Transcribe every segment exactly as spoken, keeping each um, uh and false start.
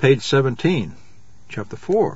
Page seventeen, Chapter four.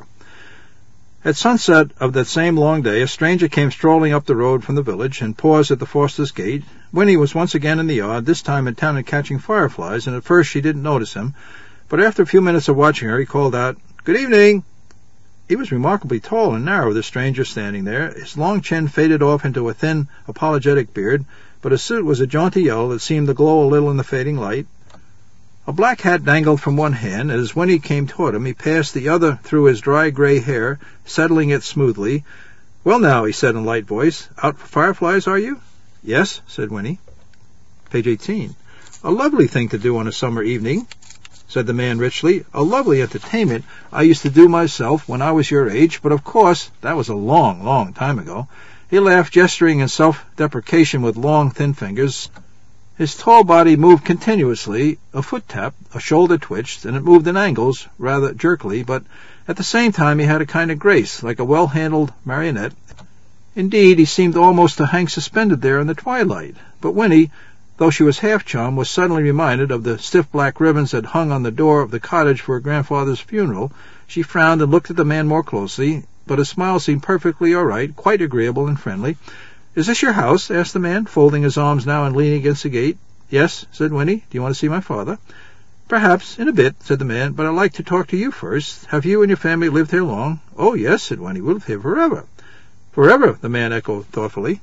At sunset of that same long day, a stranger came strolling up the road from the village and paused at the Fosters' gate. Winnie was once again in the yard, this time intent on catching fireflies, and at first she didn't notice him, but after a few minutes of watching her, he called out, "Good evening." He was remarkably tall and narrow, the stranger standing there. His long chin faded off into a thin, apologetic beard, but his suit was a jaunty yellow that seemed to glow a little in the fading light. A black hat dangled from one hand, and as Winnie came toward him, he passed the other through his dry gray hair, settling it smoothly. "Well now," he said in a light voice, "out for fireflies, are you?" "Yes," said Winnie. Page eighteen. "A lovely thing to do on a summer evening," said the man richly. "A lovely entertainment I used to do myself when I was your age, but of course that was a long, long time ago." He laughed, gesturing in self-deprecation with long, thin fingers. His tall body moved continuously. A foot tapped, a shoulder twitched, and it moved in angles, rather jerkily, but at the same time he had a kind of grace, like a well-handled marionette. Indeed, he seemed almost to hang suspended there in the twilight. But Winnie, though she was half-charmed, was suddenly reminded of the stiff black ribbons that hung on the door of the cottage for her grandfather's funeral. She frowned and looked at the man more closely, but his smile seemed perfectly all right, quite agreeable and friendly. "Is this your house?" asked the man, folding his arms now and leaning against the gate. "Yes," said Winnie. "Do you want to see my father?" "Perhaps, in a bit," said the man, "but I'd like to talk to you first. Have you and your family lived here long?" "Oh, yes," said Winnie. "We've lived here forever." "Forever," the man echoed thoughtfully.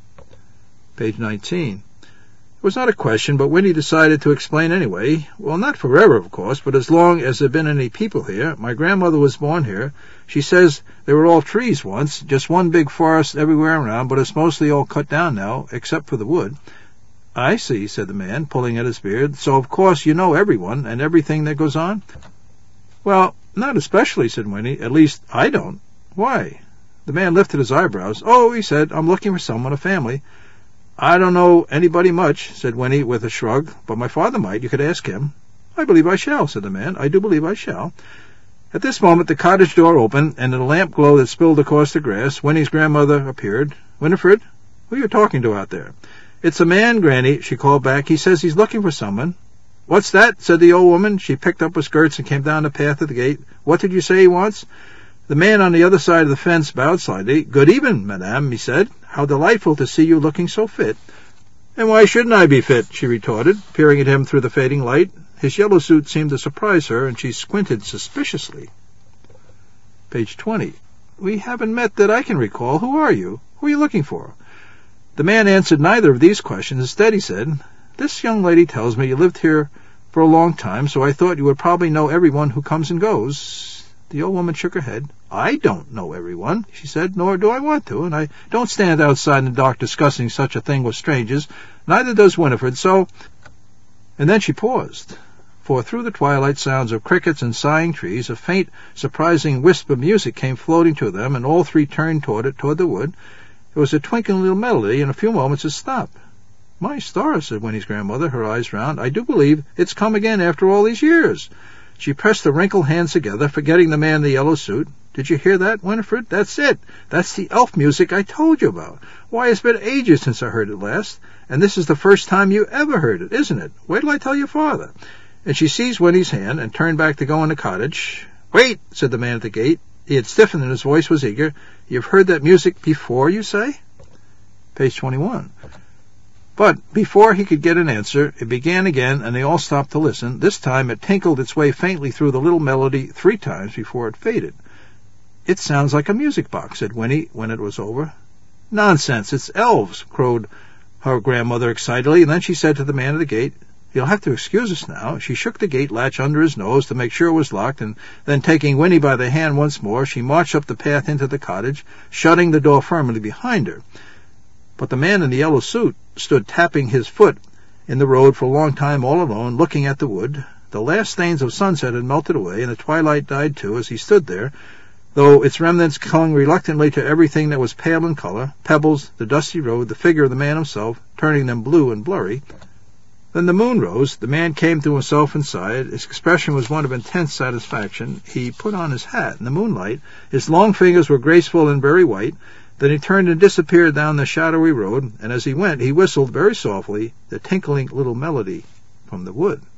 Page nineteen. It was not a question, but Winnie decided to explain anyway. "Well, not forever, of course, but as long as there have been any people here. My grandmother was born here. She says they were all trees once, just one big forest everywhere around, but it's mostly all cut down now, except for the wood." "I see," said the man, pulling at his beard. "So, of course, you know everyone and everything that goes on?" "Well, not especially," said Winnie. "At least, I don't." "Why?" The man lifted his eyebrows. "Oh," he said, "I'm looking for someone, a family." "I don't know anybody much," said Winnie with a shrug, "but my father might. You could ask him." "I believe I shall," said the man. "I do believe I shall." At this moment the cottage door opened, and in the lamp glow that spilled across the grass, Winnie's grandmother appeared. "Winifred, who are you talking to out there?" "It's a man, Granny," she called back. "He says he's looking for someone." "What's that?" said the old woman. She picked up her skirts and came down the path to the gate. "What did you say he wants?" The man on the other side of the fence bowed slightly. "Good evening, madame," he said. "How delightful to see you looking so fit." "And why shouldn't I be fit?" she retorted, peering at him through the fading light. His yellow suit seemed to surprise her, and she squinted suspiciously. Page twenty. "We haven't met that I can recall. Who are you? Who are you looking for?" The man answered neither of these questions. Instead, he said, "This young lady tells me you lived here for a long time, so I thought you would probably know everyone who comes and goes." The old woman shook her head. "I don't know everyone," she said, "nor do I want to, and I don't stand outside in the dark discussing such a thing with strangers. Neither does Winifred, so—" And then she paused, for through the twilight sounds of crickets and sighing trees, a faint, surprising wisp of music came floating to them, and all three turned toward it, toward the wood. It was a twinkling little melody, and in a few moments it stopped. "My stars," said Winnie's grandmother, her eyes round, "I do believe it's come again after all these years." She pressed the wrinkled hands together, forgetting the man in the yellow suit. "Did you hear that, Winifred? That's it. That's the elf music I told you about. Why, it's been ages since I heard it last, and this is the first time you ever heard it, isn't it? Wait till I tell your father." And she seized Winnie's hand and turned back to go in the cottage. "Wait," said the man at the gate. He had stiffened and his voice was eager. "You've heard that music before, you say?" Page twenty-one. But before he could get an answer, it began again, and they all stopped to listen. This time it tinkled its way faintly through the little melody three times before it faded. "It sounds like a music box," said Winnie when it was over. "Nonsense, it's elves," crowed her grandmother excitedly, and then she said to the man at the gate, "You'll have to excuse us now." She shook the gate latch under his nose to make sure it was locked, and then taking Winnie by the hand once more, she marched up the path into the cottage, shutting the door firmly behind her. But the man in the yellow suit stood tapping his foot in the road for a long time all alone, looking at the wood. The last stains of sunset had melted away, and the twilight died too as he stood there, though its remnants clung reluctantly to everything that was pale in color, pebbles, the dusty road, the figure of the man himself, turning them blue and blurry. Then the moon rose. The man came to himself and sighed. His expression was one of intense satisfaction. He put on his hat in the moonlight. His long fingers were graceful and very white. Then he turned and disappeared down the shadowy road, and as he went he whistled very softly the tinkling little melody from the wood.